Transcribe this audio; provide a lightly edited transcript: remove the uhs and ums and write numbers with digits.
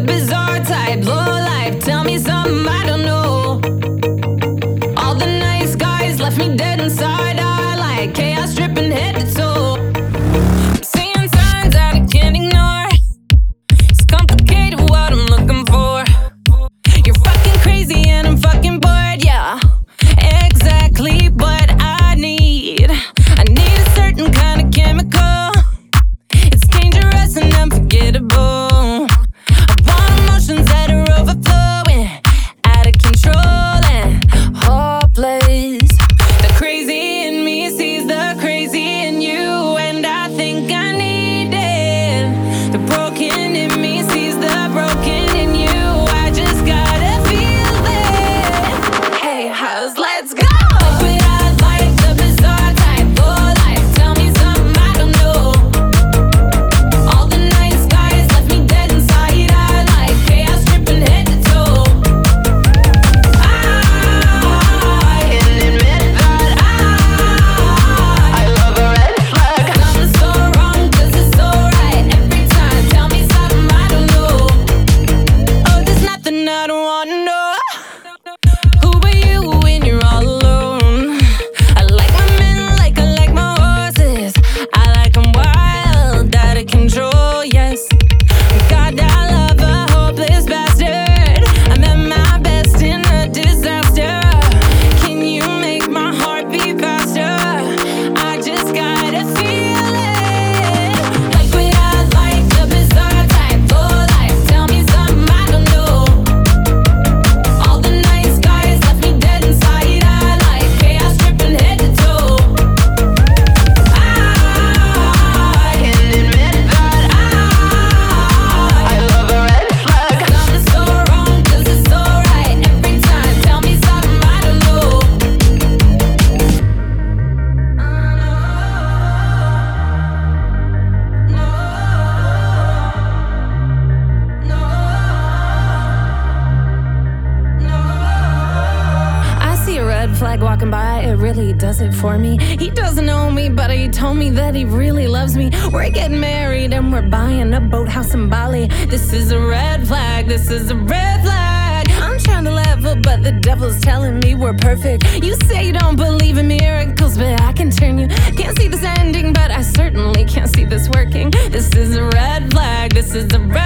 the bizarre type, low life. Tell me something I don't know. All the nice guys left me dead inside. I like chaos dripping head to toe. I'm seeing signs that I can't ignore. It's complicated what I'm looking for. You're fucking crazy and I'm fucking bored, yeah. Exactly what I need. I need a certain kind of chemical. It's dangerous and unforgettable. I want emotions that are overflowing, out of control and hopeless. The crazy in me sees the crazy in you, and I think I need it. The broken in me sees the broken in you. I just gotta feel it. Hey, house, let's go. Liquid eyes like the bizarre type, full life. Tell me something I don't know. All the nice guys left me dead inside. I like chaos dripping head to toe. I can admit that I love a red flag. Something's so wrong 'cause it's so right every time. Tell me something I don't know. Oh, there's nothing I don't wanna know. Who are you when you're all alone? I like my men like I like my horses. I like 'em wild, out of control, yes. God, I love a hopeless bastard. I'm at my best in a disaster. Can you make my heart beat faster? I just gotta feel it. Liquid eyes like the bizarre type, full life. Tell me something I don't know. All the nice guys left me dead inside. I like chaos dripping head to toe. I can admit that I love a red flag. Something's so wrong 'cause it's so right every time. Tell me something I don't know. I see a red flag walking by, it really does it for me. He doesn't know me, but he told me that he really loves me. We're getting married and we're buying a boathouse in Bali. This is a red flag, this is a red flag. I'm trying to level, but the devil's telling me we're perfect. You say you don't believe in miracles, but I can turn you. Can't see this ending, but I certainly can't see this working. This is a red flag, this is a red